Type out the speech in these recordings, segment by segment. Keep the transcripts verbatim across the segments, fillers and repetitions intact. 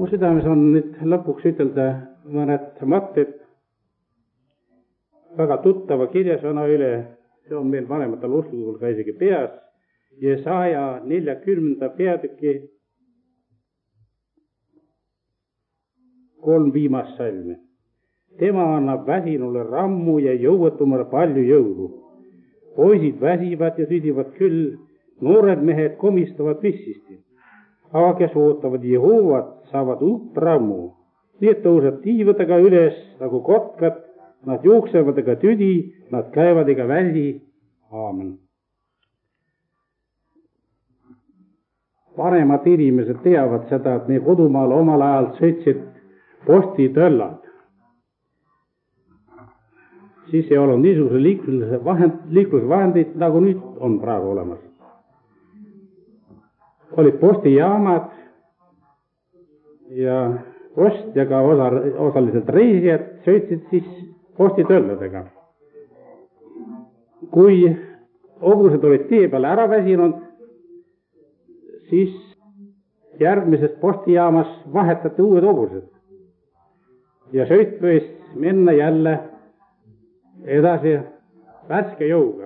mu südames on nüüd lõpuks ütelda mõned mõtted väga tuttava kirjasõna üle. See on meil vanematel usklikul ka isegi peas. Jesaja neljakümnenda peatüki kolm viimast salmi. Tema annab väsinule rammu ja jõuetumale palju jõudu. Poisid väsivad ja südivad küll, noored mehed komistavad vissisti. Aga kes ootavad Jehovat, saavad uut rammu. Need tõuseb tiivadega üles nagu kotkad, nad jooksevad ega tüdi, nad käivad ega väsi. Aamen. Vanemad inimesed teavad seda, et meie kodumaal omal ajal sõitsid postitõllad. Siis ei olnud niisuguse liiklusvahendid, nagu nüüd on praegu olemas. Olid postijaamad ja post ja ka osa, osaliselt reisijad sõitsid siis postitõlladega. Kui hobused olid tee peale ära väsinud, siis järgmises postijaamas vahetati uued hobused. Ja sõit võis minna jälle edasi värske jõuga.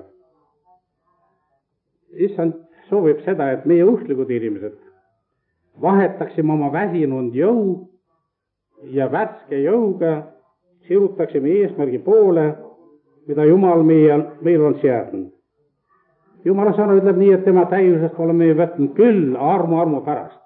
Issand soovib seda, et meie usklikud inimesed vahetaksime oma väsinud jõu ja värske jõuga sirutaksime eesmärgi poole, mida Jumal meil, meil on seadnud. Jumala sõna ütleb nii, et tema täiusest oleme võtnud küll armu armu pärast.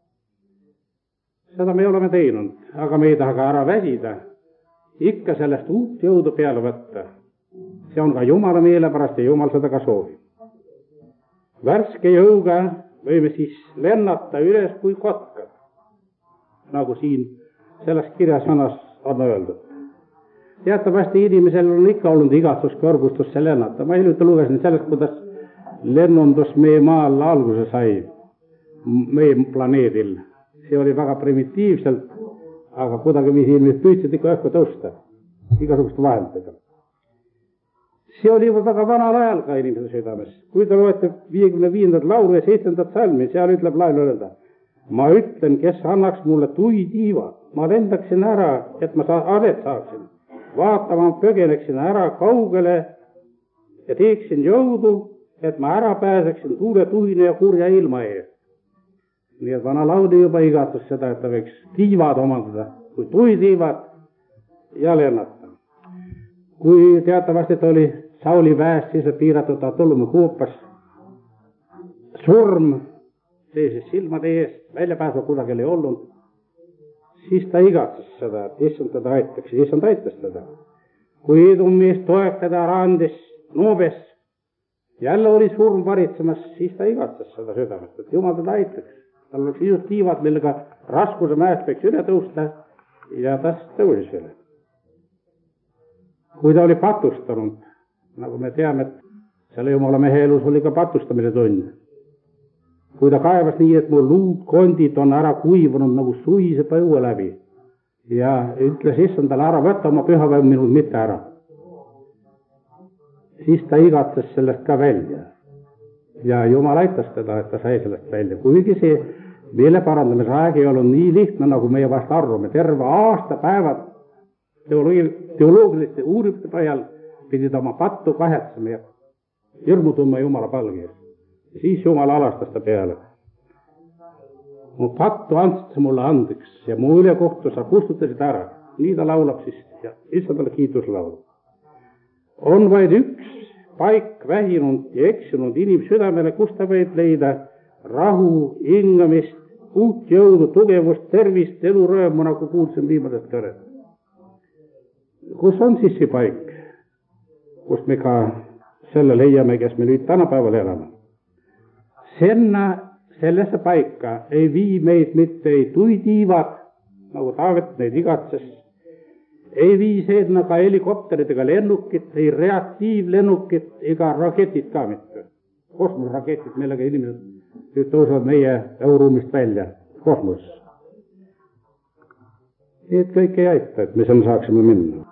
Seda me oleme teinud, aga me ei taha ka ära väsida. Ikka sellest uut jõudu peale võtta. See on ka Jumala meele pärast ja Jumal seda ka soovib. Värske jõuga võime siis lennata üles kui kotkad, nagu siin selles kirjasõnas on öeldud. Teatavasti inimesel on ikka olnud igatsus kõrgustus see lennata. Ma hiljuti lugesin sellest, kuidas lennundus meie maal alguse sai, meie planeedil. See oli väga primitiivselt, aga kuidagi viisi inimesed püüdsid ikka õhku tõusta, igasuguste vahenditega. See oli juba väga vanal ajal ka inimese südames. Kui te loete viiekümne viiendat laulu ja seitsendat salmi, seal ütleb laul öelda, ma ütlen, kes annaks mulle tuitiivad, ma lendaksin ära, et ma adet saaksin. Vaatama pögeneksin ära kaugele ja teeksin jõudu, et ma ära pääseksin tuule tuhine ja kurja ilma ees. Nii et vana laudi juba igatus seda, et ta võiks tiivad omandada, kui tuitiivad ja lennata. Kui teatavasti oli Sauli väest, siis piiratud ta tullume kuupas surm seisis silmade ees, väljapääsu kusagil ei olnud, siis ta igatses seda, et issand teda aitaks, issand aitas teda. Kui eedumees toetada randis Noobes, jälle oli surm varitsemas, siis ta igatses seda südamest, et Jumal teda aitaks. Tal oleks isud tiivad, millega raskuse mäest võiks üle tõusta ja ta tõusis üle. Kui ta oli patustanud, nagu me teame, et selle Jumala mehe elus oli ka patustamise tund. Kui ta kaevas nii, et mu luud kondid on ära kuivunud nagu suise põue läbi ja ütles issandale ära, võtta oma pühapäev minult mitte ära. Siis ta igatses sellest ka välja ja Jumal aitas teda, et ta sai sellest välja. Kuigi see meele parandamise aeg ei olnud nii lihtne, nagu meie vast arvame. Terve aasta päevad teoloogiliste uurimiste põhjal pidid oma pattu kahetsema ja hirmu tundma Jumala palge. Siis Jumal alastas ta peale. Mu pattu andsid mulle andeks ja mu ülekohtu sa kustutasid ära. Nii ta laulab siis ja issandale kiituslaulu. On vaid üks paik vähinud ja eksinud inimsüdamele, kus ta võib leida rahu, hingamist, uut jõudu, tugevust, tervist, elurõõmu, nagu kuulsin viimasest kõred. Kus on siis see paik, kus me ka selle leiame, kes me nüüd tänapäeval elame? Senna, sellesse paika ei vii meid mitte ei tuitiivad, nagu Taavet neid igatses, ei vii seedna ka helikopterid ega lennukid, ei reaktiivlennukid ega raketid ka mitte. Kosmosraketid, millega inimesed tõusevad meie õhuruumist välja, kosmos. Need kõik ei aita, et me sinna saaksime minna.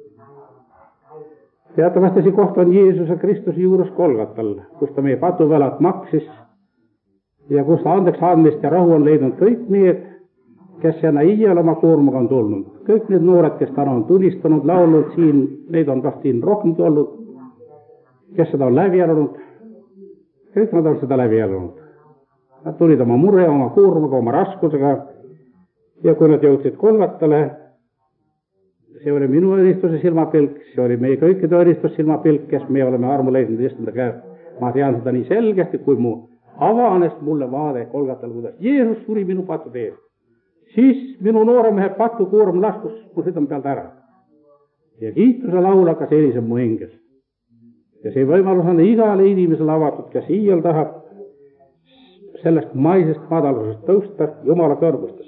Teatavasti see koht on Jeesuse Kristuse juures Kolgatal, kus ta meie patuvõlad maksis ja kus ta andeks andmist ja rahu on leidnud kõik need, kes sinna iial oma koormaga on tulnud. Kõik need noored, kes täna on tunistanud, laulnud siin, neid on kas siin rohkemgi olnud, kes seda on läbi elunud, kõik nad on seda läbi elunud. Nad tulid oma mure, oma koormaga, oma raskusega ja kui nad jõudsid Golgatale, see oli minu õnnistuse silmapilk, see oli meie kõikide õnnistus silmapilk, kes me oleme armu leidnud issanda käest. Ma tean seda nii selgesti, kui mu avanes mulle vaade Golgatale, kuidas Jeesus suri minu pattude eest. Siis minu nooremehe patukoorm laskus mu südame pealt ära. Ja kiituse laul hakkas helisema mu hinges. Ja see võimalus on igale inimesele avatud, kes iial tahab sellest maisest madalusest tõusta Jumala kõrgustesse.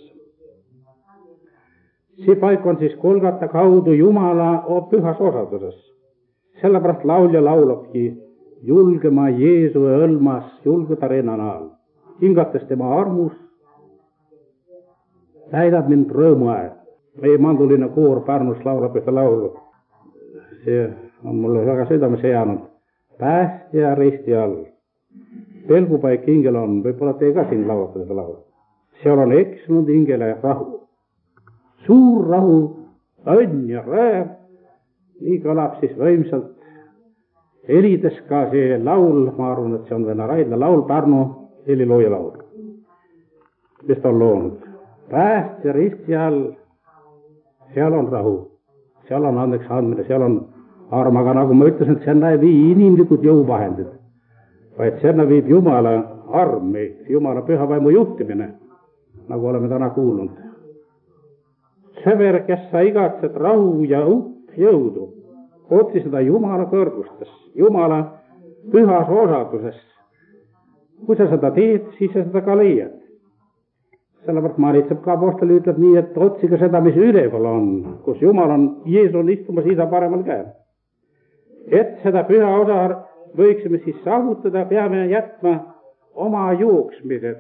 See paik on siis Golgata kaudu Jumala pühas osaduses. Sellepärast laulja laulabki julgema Jeesu õlmas, julgeda rinnanaal. Hingates tema armus täidab mind rõõmuaeg. Meie manduline koor Pärnus laulab ühte laulu. See on mulle väga südamesse jäänud. Päästja risti all. Pelgupaik hingel on, võib-olla teie ka siin laulate seda laulu. Seal on eksunud hingele rahu. Suur rahu, õnn ja rõõm. Nii kõlab siis võimsalt. Helides ka see laul, ma arvan, et see on Vene Raidla laul, Pärnu helilooja laul, mis ta on loonud. Päästja risti all, seal on rahu, seal on andeks andmine, seal on arm, aga nagu ma ütlesin, et sinna ei vii inimlikud jõuvahendid, vaid sinna viib Jumala arm meid, Jumala püha vaimu juhtimine, nagu oleme täna kuulnud. Sõber, kes sa igatsed rahu ja uut jõudu, otsi seda Jumala kõrgustes, Jumala pühas osaduses. Kui sa seda teed, siis sa seda ka leiad. Sellepärast Maritseb ka apostol ütleb nii, et otsige seda, mis üleval on, kus Jumal on, Jeesus on istumas isa paremal käel. Et seda püha osa võiksime siis saavutada, peame jätma oma jooksmised.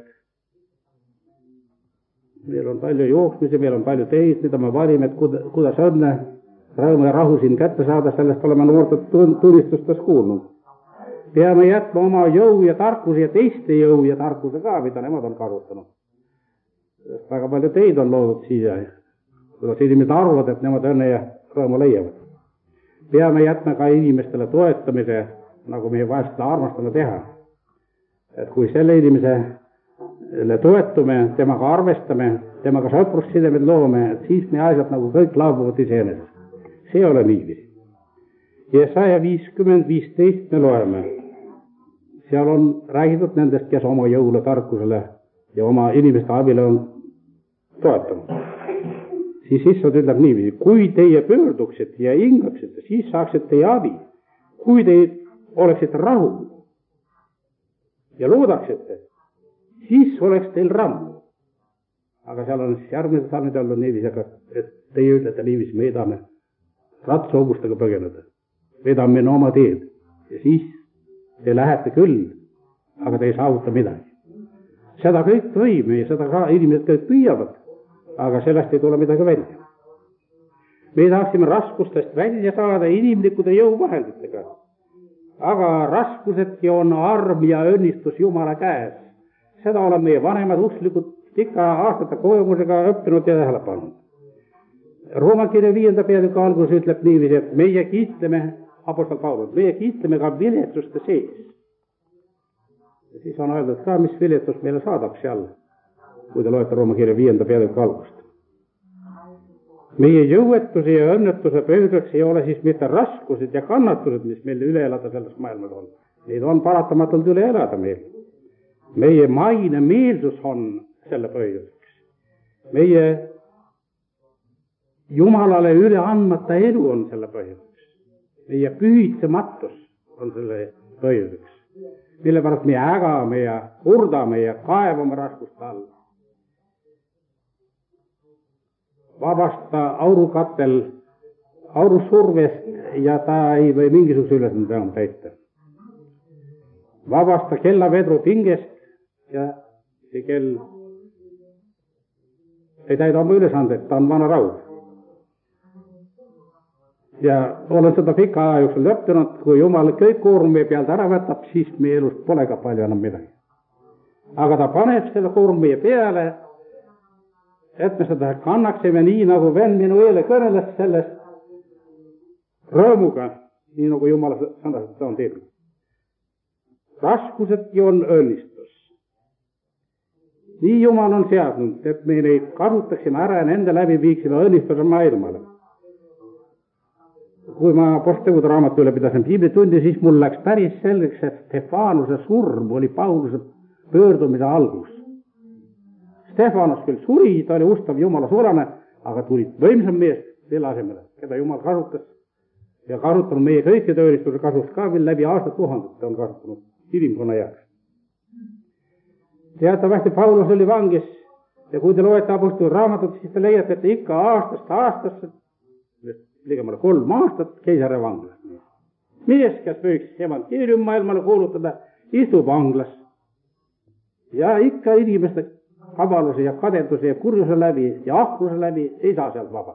Meil on palju jooksmisi, meil on palju teid, mida me valime, et kuidas õnne, rõõmu ja rahu siin kätte saada, sellest oleme noorte tunnistustes kuulnud. Peame jätma oma jõu ja tarkuse ja teiste jõu ja tarkuse ka, mida nemad on kasutanud. Väga palju teid on loodud siia, kuidas inimesed arvavad, et nemad õnne ja rõõmu leiavad. Peame jätma ka inimestele toetamise, nagu meie vahest seda armastame teha. Et kui selle inimesele toetume, temaga arvestame, temaga sõprussidemed loome, et siis me asjad nagu kõik laabuvad iseenesest. See ei ole niiviisi. Jesaja viiskümmend viisteist me loeme. Seal on räägitud nendest, kes oma jõule, tarkusele ja oma inimeste abile on toetanud. Siis issand ütleb niiviisi, kui teie pöörduksite ja hingaksite, siis saaksite teie abi. Kui te oleksite rahul ja loodaksite, siis oleks teil ramm. Aga seal on siis järgmised salmid olnud niiviisi, et teie ütlete niiviisi, me edame ratsahoogustega põgeneda. Vedame minna oma teed ja siis te lähete küll, aga te ei saavuta midagi. Seda kõik võime ja seda ka inimesed kõik püüavad, aga sellest ei tule midagi välja. Me tahaksime raskustest välja saada inimlikude jõuvahenditega, aga raskusedki on arm ja õnnistus Jumala käes. Seda olen meie vanemad usklikud pika aastate kogemusega õppinud ja tähele pannud. Rooma kirja viienda peatüki algus ütleb niiviisi, et meie kiitleme, apostol Paulus, meie kiitleme ka viletsuste sees. Ja siis on öeldud ka, mis viletsus meile saadab seal, kui te loete Rooma kirja viienda peatüki algust. Meie jõuetuse ja õnnetuse pöördeks ei ole siis mitte raskused ja kannatused, mis meil üle elada selles maailmas on. Neid on paratamatult üle elada meil. Meie maine meelsus on selle põhjuseks. Meie Jumalale üle andmata elu on selle põhjuseks. Meie pühitsematus on selle põhjuseks. Mille pärast me ägame ja kurdame ja kaevame raskuste all. Vabasta aurukatel aurusurvest ja ta ei või mingisuguse ülesande enam täita. Vabasta kellavedru pingest ja see kell ei täida oma ülesanded, ta on vana raud. Ja olen seda pika aja jooksul õppinud, kui Jumal kõik koorm meie pealt ära võtab, siis meie elust pole ka palju enam midagi. Aga ta paneb selle koorm meie peale, et me seda kannaksime nii, nagu vend minu eele kõneles sellest rõõmuga, nii nagu Jumala sõnas, et ta on teinud. Raskusedki on õnnistus. Nii Jumal on seadnud, et me neid kasutaksime ära ja nende läbi viiksime õnnistuse maailmale. Kui ma Apostlegude raamatu üle pidasin piiblitundi, siis mul läks päris selgeks, et Stefanuse surm oli Pauluse pöördumise algus. Stefanus küll suri, ta oli ustav Jumala sulane, aga tuli võimsam mees selle asemele, keda Jumal kasutas ja kasutanud meie kõikide õnnistuse kasuks ka veel läbi aastatuhandete on kasutanud inimkonna jaoks. Teatavasti Paulus oli vangis ja kui te loete Apostlegude raamatut, siis te leiate, et ikka aastast aastasse ligemale kolm aastat keisari vanglas. Mees, kes võiks evangeelium maailmale kuulutada, istub vanglas ja ikka inimeste kavaluse ja kadeduse ja kurjuse läbi ja ahnuse läbi ei saa sealt vaba.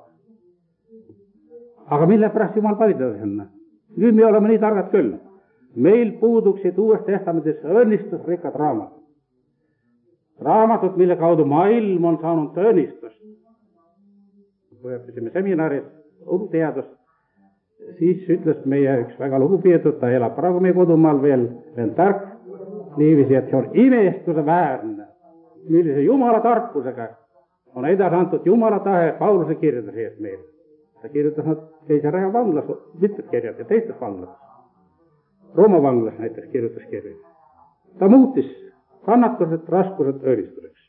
Aga mille pärast Jumal pani teda sinna? Nüüd me oleme nii targad küll. Meil puuduksid Uues Testamendis õnnistusrikkad raamatud. Raamatud, mille kaudu maailm on saanud õnnistust. Kui õppisime seminaris teadust, siis ütles meie üks väga lugupeetud, ta elab praegu meie kodumaal veel, veel tark, niiviisi, et see on imestuse väärne, millise Jumala tarkusega on edasi antud Jumala tahe Pauluse kirjade sees meil. Ta kirjutas nad keisaraja vanglas, mitmed kirjad ja teistes vanglas. Rooma vanglas näiteks kirjutas kirjad. Ta muutis kannatused, raskused õnnistuseks.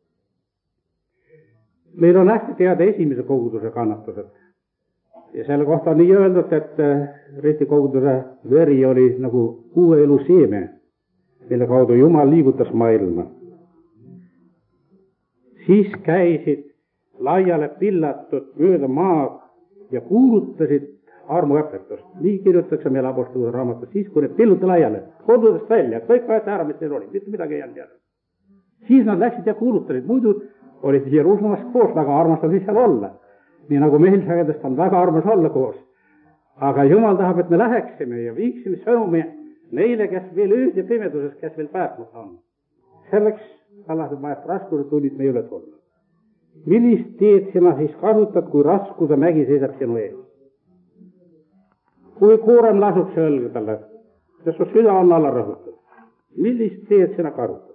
Meil on hästi teada esimese koguduse kannatused. Ja selle kohta on nii öeldud, et risti koguduse veri oli nagu uue elu seeme, mille kaudu Jumal liigutas maailma. Siis käisid laiale pillatud mööda maad ja kuulutasid armuõpetust. Nii kirjutatakse meil Apostlegude raamatus, siis kui need pilluti laiale, kodudest välja, kõik võeti ära, mis neil oli, mitte midagi ei jäänud järele. Siis nad läksid ja kuulutasid, muidu olid Jeruusalemmas koos, väga armas oli seal olla. Nii nagu meil sagedast on väga armas olla koos. Aga Jumal tahab, et me läheksime ja viiksime sõnumi neile, kes veel ööd ja pimeduses, kes veel päästmata on. Selleks alati vajast raskuse tunnid me üle tulla. Millist teed sina siis kasutad, kui raskuse mägi seisab sinu ees? Kui koorem lasub see õlgadele, sest su süda on alla rõhutud. Millist teed sina kasutad?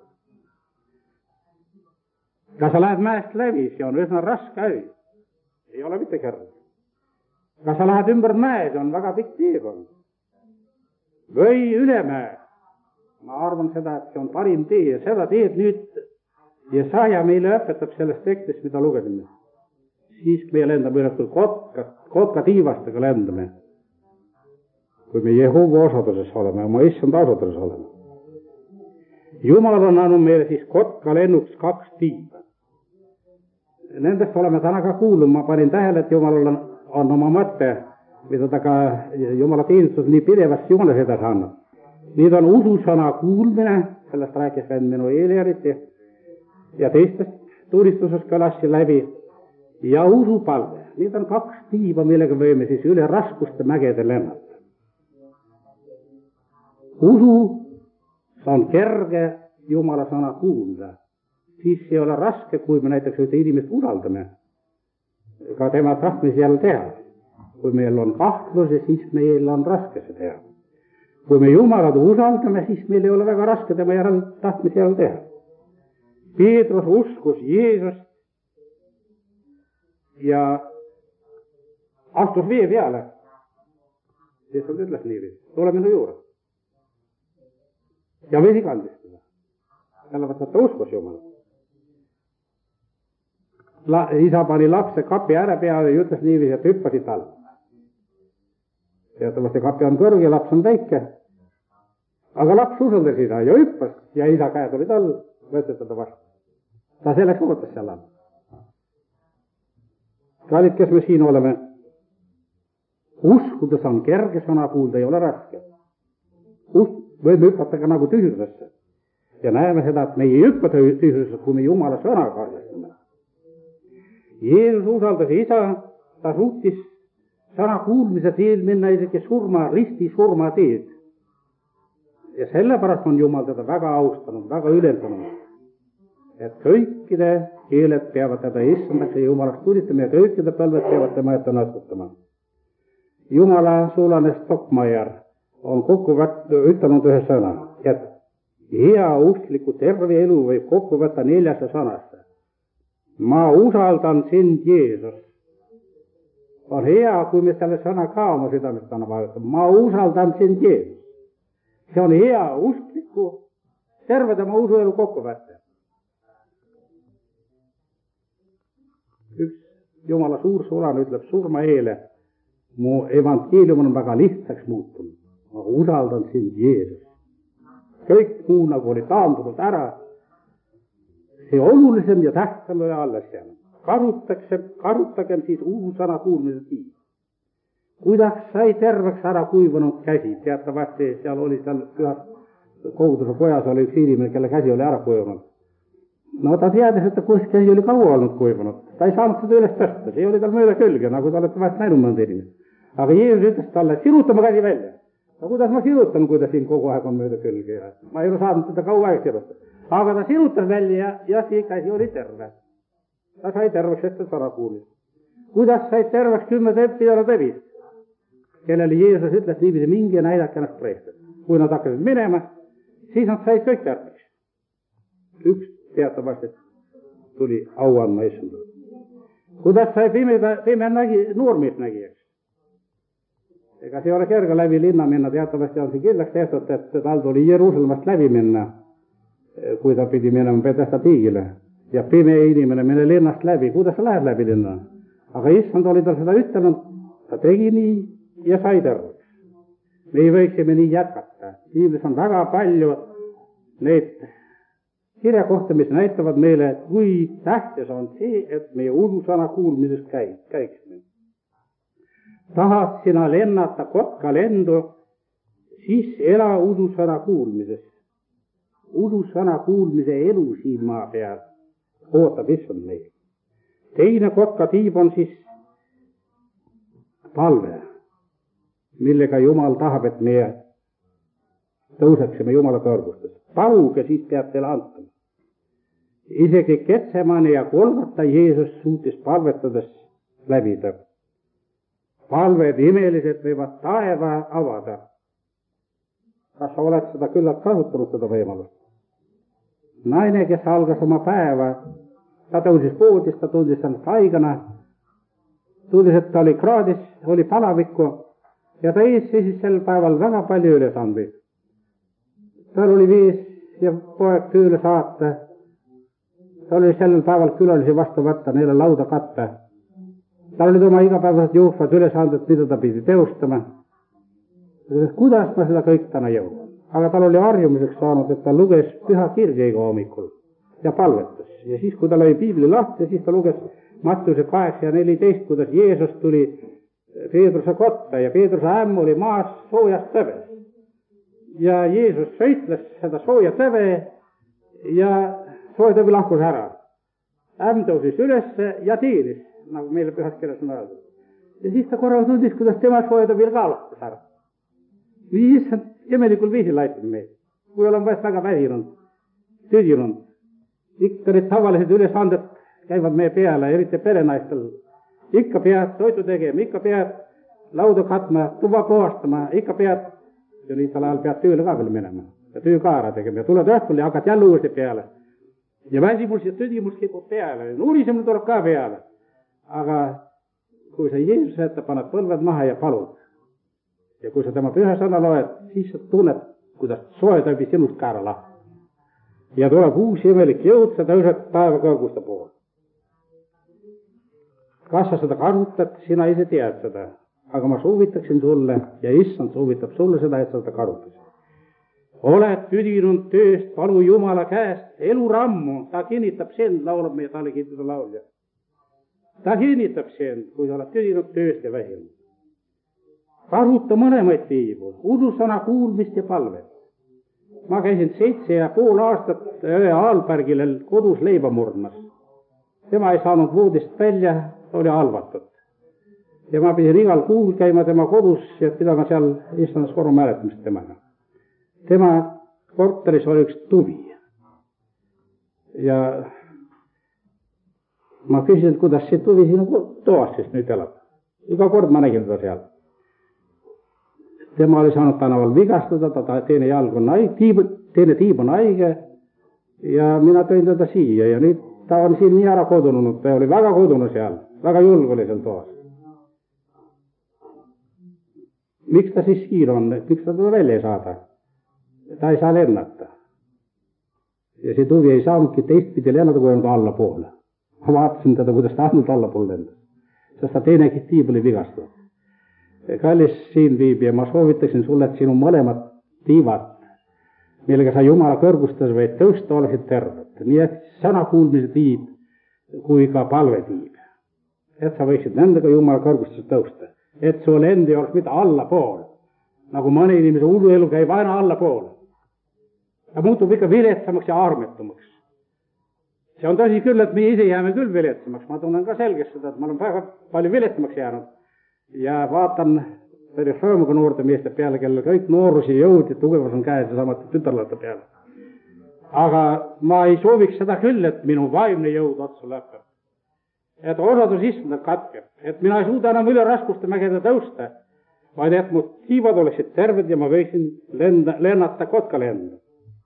Kas sa lähed mäest läbi, see on üsna raske hävi. Ei ole mitte kerge. Kas sa lähed ümber mäe, see on väga pikk teekond. Või üle mäe. Ma arvan seda, et see on parim tee ja seda teed nüüd Jesaja meile õpetab sellest tekstist, mida lugesime. Siis me lendame üles kui kotka, kotka tiivastega lendame. Kui me Jehova osaduses oleme, oma issanda osaduses oleme. Jumal on andnud meile siis kotka lennuks kaks tiiva. Nendest oleme täna ka kuulnud, ma panin tähele, et Jumalal on, on oma mõtte, mida ta ka Jumala teenistus nii pidevasti Jumalas edasi annab. Need on ususõna kuulmine, sellest rääkis vend minu eeljäriti ja teistest tunnistuses kõlassi läbi ja usupalve. Need on kaks tiiva, millega võime siis üle raskuste mägede lennata. Usu on kerge Jumala sõna kuulda. Siis ei ole raske, kui me näiteks ühte inimest usaldame, ka tema tahtmisi jälle teha. Kui meil on kahtlusi, siis meil on raske see teha. Kui me Jumalat usaldame, siis meil ei ole väga raske tema järel tahtmisi jälle teha. Peetrus uskus Jeesust ja astus vee peale. Jeesus ütles niiviisi, tule minu juurde. Ja vesi kandis teda. Sellepärast, et ta uskus Jumalat. La, isa pani lapse kapi ääre peale ja ütles niiviisi, et hüppasid all. Teatavasti kapi on kõrge ja laps on väike. Aga laps usaldas isa ja hüppas ja isa käed olid all, võttis teda vastu. Ta selleks ootas seal all. Kallid, kes me siin oleme, uskudes on kerge, sõna kuulda ei ole raske. Usk, võime hüppata ka nagu tühjusesse. Ja näeme seda, et me ei hüppa tühjusesse, kui me Jumala sõna kaardistame. Jeesus usaldas isa, ta suutis sõna kuulmise teel minna isegi surma, risti surma teed. Ja sellepärast on Jumal teda väga austanud, väga ülendanud. et kõikide keeled peavad teda issandaks ja jumalaks tunnistama ja kõikide põlved peavad tema ette natsutama. Jumala suulane Stockmeier on kokku võtta, ütelnud ühe sõna, et hea uskliku terve elu võib kokku võtta neljasse sõnasse. Ma usaldan sind, Jeesus. On hea, kui me selle sõna ka oma südamest anname vajutada. Ma usaldan sind, Jeesus. See on hea uskliku terve tema usuelu kokku võtta. Üks Jumala suur sulane ütleb surma eele, mu evangeelium on väga lihtsaks muutunud. Ma usaldan sind, Jeesus. Kõik muu nagu oli taandunud ära. See olulisem ja tähtsam oli alles jäänud. Karutaksem, karutagem siis uusõna kuulmise tiib. Kuidas sai terveks ära kuivanud käsi? Teatavasti seal oli seal pühas koguduse pojas oli üks inimene, kelle käsi oli ära kuivanud. No ta teadis, et kus käsi oli kaua olnud kuivanud. Ta ei saanud seda üles tõsta. See oli tal mööda külge, nagu ta olete vahest näinud mõnda inimest. Aga Jeesus ütles talle, siruta ma käsi välja. No kuidas ma sirutan, kui ta siin kogu aeg on mööda külge? Ma ei ole saanud teda kaua aeg sirutada. Aga ta sirutas välja ja see käsi oli terve. Ta sai terveks, et ta sõna kuulis. Kuidas sai terveks kümme pidala tõbist, kellele Jeesus ütles niiviisi, mingi ja näidake ennast preestad. Kui nad hakkasid minema, siis nad said kõik terveks. Üks teatavasti tuli au andma issandale. Kuidas sai pime, pime nägi, noormees nägijaks? Ega see ei ole kerge läbi linna minna, teatavasti on see kindlaks tehtud, et tal tuli Jeruusalemast läbi minna, kui ta pidi minema Pedesta tiigile. Ja pime inimene mine linnast läbi, kuidas sa lähed läbi linna? Aga issand oli tal seda ütelnud, ta tegi nii ja sai terveks. Me ei võiksime nii jätkata. Piiblis on väga palju neid kirjakohti, mis näitavad meile, et kui tähtis on see, et meie ususõna kuulmisest käib, käiksime. Tahad sina lennata kotka lendu, siis ela ususõna kuulmises. Ususõna kuulmise elu siin maa peal ootab issand meil. Teine kotka tiib on siis palve, millega Jumal tahab, et meie tõuseksime Jumala kõrgustes. Paluge, siis peab teile antama. Isegi Getsemani ja Golgota Jeesus suutis palvetades läbida. Palved imelised võivad taeva avada. Kas sa oled seda küllalt kasutanud, seda võimalust? Naine, kes algas oma päeva, ta tõusis poodist, ta tundis ennast haigana, tundis, et ta oli kraadis, oli palavikku ja ta ees seisis sel päeval väga palju ülesandeid. Tal oli viis ja poeg tööle saata, ta oli sel päeval külalisi vastu võtta, neile lauda katta. Tal olid oma igapäevased juhvad ülesanded, mida ta pidi teostama. Kuidas ma seda kõik täna jõuan? Aga tal oli harjumiseks saanud, et ta luges püha kirja iga hommikul ja palvetas. Ja siis, kui ta lõi piibli lahti, siis ta luges Mattiuse kaheksa ja neliteist, kuidas Jeesus tuli Peetruse kotta ja Peetruse ämm oli maas soojas tõves. Ja Jeesus sõitles seda sooja tõve ja sooja tõve lahkus ära. Ämm tõusis üles ja teenis, nagu meile pühas kirjas on öeldud. Ja siis ta korral tundis, kuidas tema sooja tõve ka lahkus ära. Nii issand imelikul viisil aitab meid. Kui olen vahest väga väsinud, tüdinud, ikka need tavalised ülesanded käivad meie peale, eriti perenaistel. Ikka pead toitu tegema, ikka pead lauda katma, tuba puhastama, ikka pead, ja lihtsal ajal pead tööle ka veel minema ja töö ka ära tegema ja tuled õhtul ja hakkad jälle uuesti peale. Ja väsimus ja tüdimus kipub peale, nuurisemine tuleb ka peale. Aga kui sa Jeesuse ette paned põlved maha ja palud, ja kui sa tema püha sõna loed, siis sa tunned, kuidas soe tõbi sinust ka ära lahti. Ja tuleb uus imelik jõud, sa tõused taeva kõrguste poole. Kas sa seda kasutad, sina ise tead seda. Aga ma soovitaksin sulle ja issand soovitab sulle seda, et sa seda kasutad. Oled tüdinud tööst, palu Jumala käest, elu rammu, ta kinnitab sind, laulab meie talle kiitada laulja. Ta kinnitab sind, kui sa oled tüdinud tööst ja vähinud. Kasuta mõlemaid tiibu, udusõna kuulmist ja palvet. Ma käisin seitse ja pool aastat öö Aalbergile kodus leiba murdmas. Tema ei saanud voodist välja, oli halvatud. Ja ma pidin igal kuul käima tema kodus ja pidama seal istandas koru mäletamist temaga. Tema korteris oli üks tuvi. ja ma küsin, et kuidas see tuli sinu toas siis nüüd elab. Iga kord ma nägin teda seal. Tema oli saanud tänaval vigastada, ta teine jalg on haige, tiib, teine tiib on haige ja mina tõin teda siia ja nüüd ta on siin nii ära kodunud, ta oli väga kodune seal, väga julg oli seal toas. Miks ta siis kiir on, miks ta teda välja ei saada? Ta ei saa lennata. Ja see tuvi ei saanudki teistpidi lennata, kui on ta alla poole. Ma vaatasin teda, kuidas ta ainult alla poole lendas. Sest ta teine tiib oli vigastatud. Kallis siin viibija, ma soovitaksin sulle, et sinu mõlemad tiivad, millega sa Jumala kõrgustes võid tõusta, oleksid terved. Nii et sõna kuulmise tiib kui ka palve tiib. Et sa võiksid nendega Jumala kõrgustes tõusta. Et sul endi oleks mitte alla pool. Nagu mõne inimese hullu elu käib aina alla pool. Ta muutub ikka viletsamaks ja armetumaks. See on tõsi küll, et meie ise jääme küll viletsamaks. Ma tunnen ka selgest seda, et ma olen väga palju viletsamaks jäänud. Ja vaatan päris rõõmuga noorte meeste peale, kellel kõik noorus ja jõud ja tugevus on käes ja samad tütarlaste peale. Aga ma ei sooviks seda küll, et minu vaimne jõud otsa lõpeb. Et osadus istundab katkeb. Et mina ei suuda enam üle raskuste mägede tõusta, vaid et mu tiivad oleksid terved ja ma võiksin lenda, lennata kotka lenda.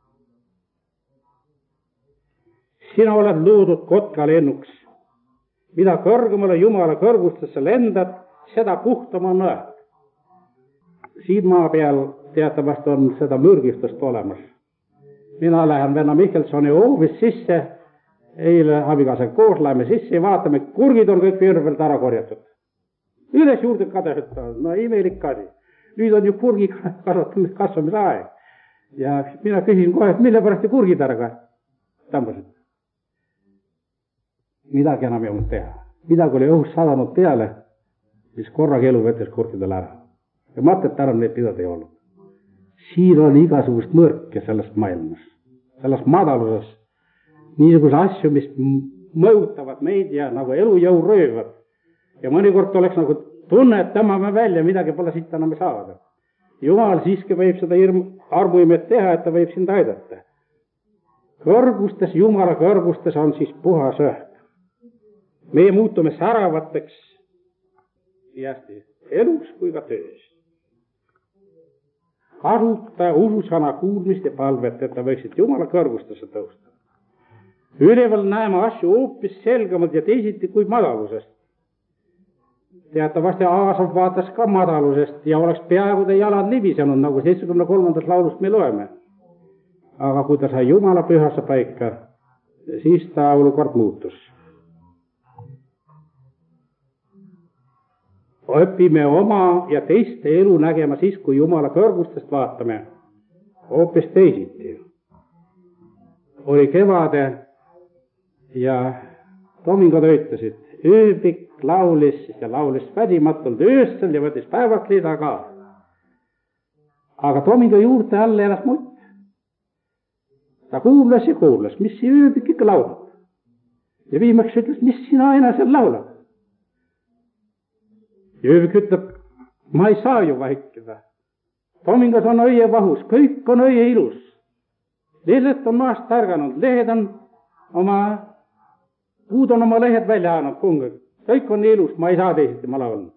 Sina oled loodud kotka lennuks. Mida kõrgemale Jumala kõrgustesse lendad, seda puhtam on õhk. Siin maa peal teatavasti on seda mürgistust olemas. Mina lähen venna Mihkelsoni hoovis sisse, eile abikaasaga koos läheme sisse ja vaatame, kurgid on kõik virvelt ära korjatud. Üles juurde kadehüttavad, no imelik asi. Nüüd on ju kurgi kasvamise aeg. Ja mina küsin kohe, et mille pärast te kurgid ära tambasid. Midagi enam ei olnud teha. Midagi oli õhus sadanud peale, mis korraga elu võttes kurkidele ära. Ja mõtet ära neid pidada ei olnud. Siin on igasugust mõrke sellest maailmas, selles madaluses, niisuguse asju, mis mõjutavad meid ja nagu elujõu röövad. Ja mõnikord oleks nagu tunne, et tõmbame välja, midagi pole siit enam saada. Jumal siiski võib seda armuimet teha, et ta võib sind aidata. Kõrgustes, Jumala kõrgustes on siis puhas õhk. Meie muutume säravateks jästi elus kui ka töös. Kasuta ususana kuulmist ja palvet, et ta võiksid Jumala kõrgustesse tõusta. Üleval näeme asju hoopis selgemalt ja teisiti kui madalusest. Teatavasti Aasov vaatas ka madalusest ja oleks peaaegu ta jalad libisenud, nagu seitsmekümne kolmandast laulust me loeme. Aga kui ta sai Jumala pühasse paika, siis ta olukord muutus. Õpime oma ja teiste elu nägema siis, kui Jumala kõrgustest vaatame, hoopis teisiti. Oli kevade ja Tomingo töötasid. Ööbik laulis ja laulis väsimatult öösel ja võttis päevast lisa ka. Aga Tomingo juurde all elas mutt. Ta kuulas ja kuulas, mis see ööbik ikka laulab. Ja viimaks ütles, mis sina aina seal laulab. Ja ööbik ütleb, ma ei saa ju vaikida. Tomingas on õie vahus, kõik on õie ilus. Lehed on maast tärganud, lehed on oma, puud on oma lehed välja ajanud, kungad. Kõik on ilus, ma ei saa teisiti, ma laulan.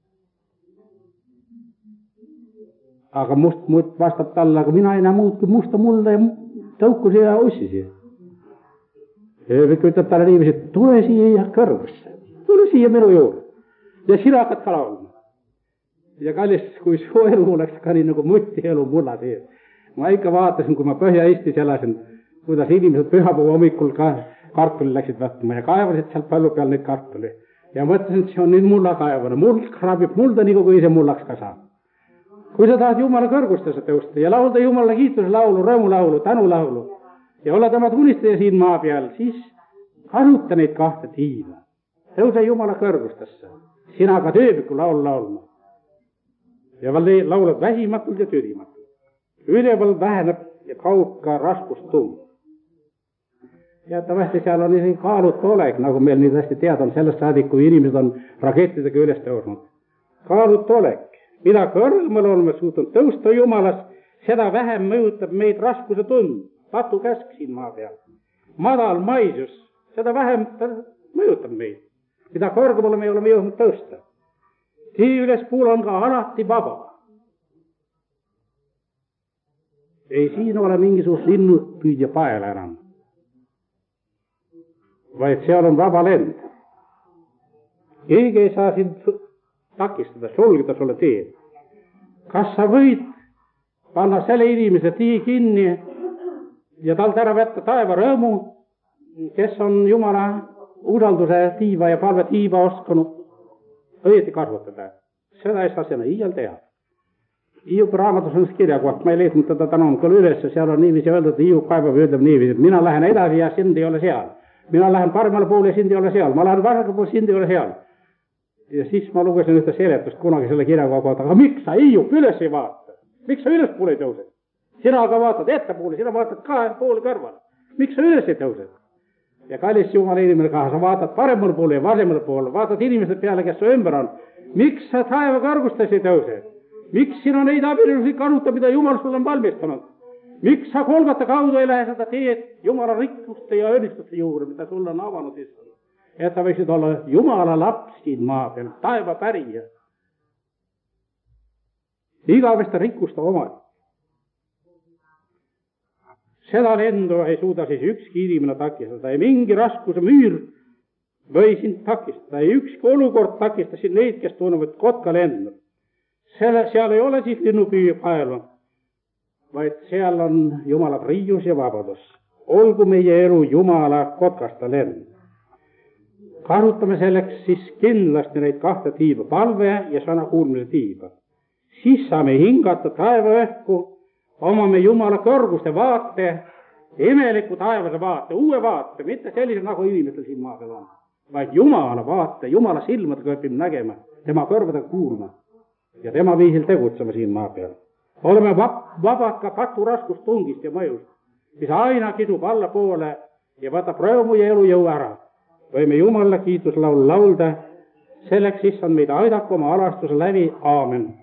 Aga must mutt vastab talle, aga mina ei näe muud kui musta mulda ja tõukusi ja ussisi. Ööbik ütleb talle niiviisi, et tule siia kõrgusse, tule siia minu juurde. Ja sina hakkad ka laulma. Ja kallis, kui su elu oleks ka nii nagu mutti elu mulla sees. Ma ikka vaatasin, kui ma Põhja-Eestis elasin, kuidas inimesed pühapäeva hommikul ka kartuli läksid võtma ja kaevasid seal põllu peal neid kartuli. Ja mõtlesin, et see on nüüd mulla kaevana. Muld krabib mulda nii kui ise mullaks ka saab. Kui sa tahad Jumala kõrgustesse tõusta ja laulda Jumala kiituslaulu, rõõmulaulu, tänulaulu ja olla tema tunnistaja siin maa peal, siis kasuta neid kahte tiiva. Tõuse Jumala kõrgustesse. Sina ka tööbiku laul laulma. Ja laulad väsimatult ja tüdimatult. Üleval väheneb ja kaob ka raskustung. Teatavasti seal on isegi kaalutu olek, nagu meil nii hästi teada on sellest saadik, kui inimesed on rakettidega üles tõusnud. Kaalutu olek. Mida kõrgemal oleme suutnud tõusta Jumalas, seda vähem mõjutab meid raskuse tund. Patu käsk siin maa peal. madal maisus, seda vähem ta mõjutab meid. Mida kõrgemale me oleme jõudnud tõusta. Tee ülespool on ka alati vaba. Ei siin ole mingisugust linnupüüdja paela enam, vaid seal on vaba lend. Keegi ei saa sind takistada, sulgeda sulle teed. Kas sa võid panna selle inimese tii kinni ja talt ära võtta taeva rõõmu, kes on Jumala usalduse tiiva ja palve tiiva oskanud õieti kasvatada. Seda ei saa sinna iial teha. Hiiup raamatus on kirja koht, ma ei leidnud teda täna hommikul üles, seal on niiviisi öeldud, Hiiup kaebab ja ütleb niiviisi, et mina lähen edasi ja sind ei ole seal. Mina lähen paremale poole ja sind ei ole seal. Ma lähen vasakale poole, sind ei ole seal. Ja siis ma lugesin ühte seletust kunagi selle kirja kohta, aga miks sa Hiiup üles ei vaata? Miks sa üles poole ei tõuse? Sina aga vaatad ettepoole, sina vaatad kahe poole kõrval. Miks sa üles ei tõuse? Ja kallis Jumala inimene ka, sa vaatad paremale poole ja vasemale poole, vaatad inimesed peale, kes su ümber on. Miks sa taeva kõrgustes ei tõuse? Miks sina neid abielusid kasuta, mida Jumal sulle on valmistanud? Miks sa Golgota kaudu ei lähe seda teed Jumala rikkuste ja õnnistuste juurde, mida sulle on avanud issand? Et sa võiksid olla Jumala laps siin maa peal, taeva pärija. Igaveste rikkuste oma. Seda lendu ei suuda siis ükski inimene takistada, ei mingi raskuse müür või sind takistada, ei ükski olukord takistasid neid, kes tunnevad kotka lendu. Selle, seal ei ole siis linnupüüja paelu, vaid seal on Jumala priius ja vabadus. Olgu meie elu Jumala kotkasta lend. Kasutame selleks siis kindlasti neid kahte tiiba, palve ja sõna kuulmise tiiba. Siis saame hingata taeva õhku, omame Jumala kõrguste vaate, imeliku taevase vaate, uue vaate, mitte sellise nagu inimestel siin maa peal on, vaid Jumala vaate, Jumala silmadega õpime nägema, tema kõrvadega kuulma ja tema viisil tegutsema siin maa peal. Oleme vabad ka patu raskustungist ja mõjust, mis aina kisub allapoole ja võtab rõõmu ja elujõu ära. Võime Jumalale kiituslaulu laulda, selleks issand meid aidaku oma alastuse läbi, aamen.